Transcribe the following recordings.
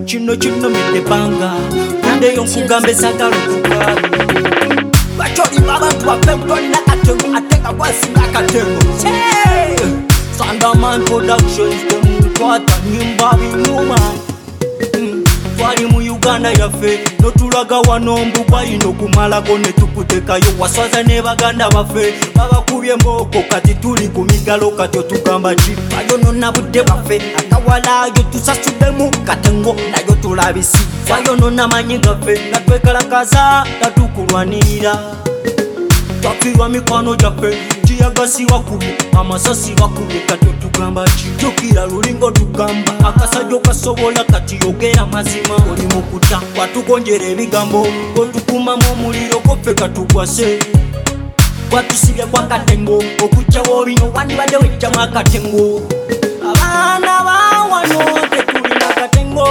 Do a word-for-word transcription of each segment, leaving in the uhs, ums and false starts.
Chino chino medebanga Ndeyo nkugambe sagalo tukabi Bachori baba tuwape mtoni na katengo Atenga kwa singa katengo Sandaman Productions Temukwata nyimba binuma Twali mu Uganda yafe Notulaga wanombu kwa ino kumalago netukutekayo Waswaza ne baganda bafe Babakubye mboko kati tuli kumigalo kati otugamba chi Bayono nabudde bafe Akawala yo tusasudemu katengo nayo tulabisi Bayono namanyi gafe Natwekalakaza natukulwanirira Twakirwa mikwano jafe Jiyagasi wakubye Amasasi wakubye kati otugamba chi Jokira lulingo tugamba Akasajo kasobola kati yogera mazima Oli mukuta watugonjera ebigambo Otukuma mu muliro kofe katugwase Watusibya kwa katengo Okucha wobino wandibadde wejjamu akatengo Abaana bawano tetulina katengo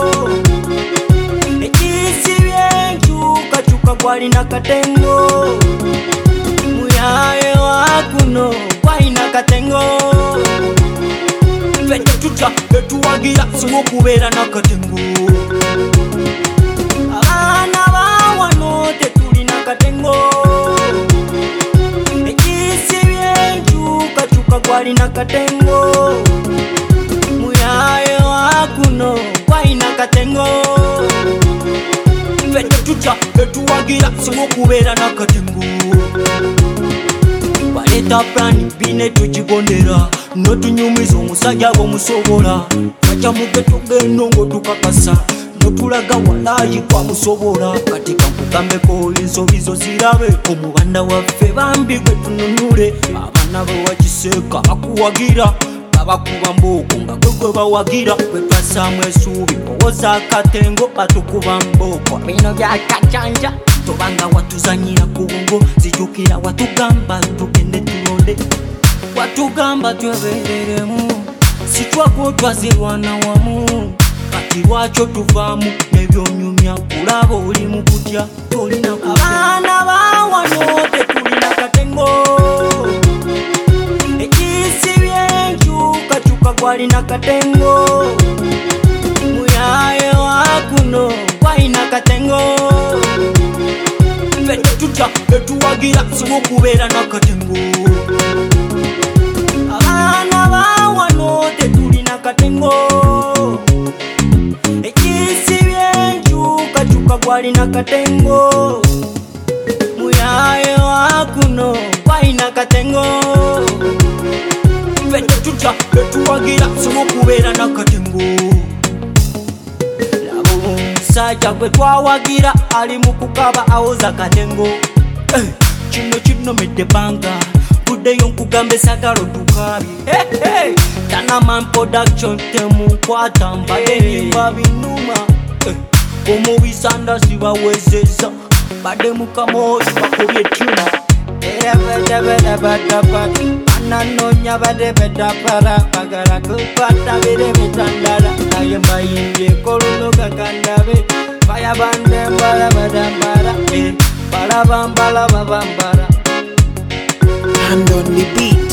Ekisibye nkyuka kyuka gwalina katengo Muyaye wakuno gwalina katengo Fete tuta etuwagira singo kubeera nakatengo Abaana bawano tetulina katengo Ekisibye nkyuka kyuka gwalina katengo Muyaye wakuno gwalina katengo Fete tuta etuwagira singo kubeera nakatengo Baleta plani bine tujigondera Notunyumiza omusajja bomusobola Wacha mugeto genongo tukakasa Notulaga walayi kwa musobola Kati kankugambeko ensobizo zirabeko mu bana waffe bambi gwe tununule Abaana bewakiseka bakuwagira Babakuba mboko nga gwe gwe bawagira Gwe twasaamu esuubi owoza akatengo batukuba mboko Bino byakacanja Tobanga watuzanyira ku bongo Zijukira watugamba tugende tulonde Watugamba twebereremu Sitwako twazirwana wamu Kati lwakyo tuvaamu Nebyonyumya kulaba oli mu kutya Tolina kutya Abaana bawano tetulina katengo Ekisibye nkyuka kyuka gwalina katengo Muyaye wakuno gwalina katengo Fete tuta etuwagira singo kubeera nakatengo Abaana bawano tetulina katengo Ekisibye nkyuka kyuka gwalina katengo Muyaye wakuno gwalina katengo Fete tuta etuwagira singo kubeera nakatengo Sajja gwe twawagira ali mu kukaba awoza katengo eh, Kino kino medebanga Buddeyo nkugambe sagalo tukabi hey, hey. Tanaman Production temukwata mbadde nyimba binuma eh, Omubisanda sibawezeza Badde mukamoyo bakubye tuna Erebedebedebedebed Ananonya badde bedapara Bagala kukwata bire bitandala Naye mbayimbye koluno kakandabe Faya bande mbala badambara eh, Balabambala babambara Hand on the beat.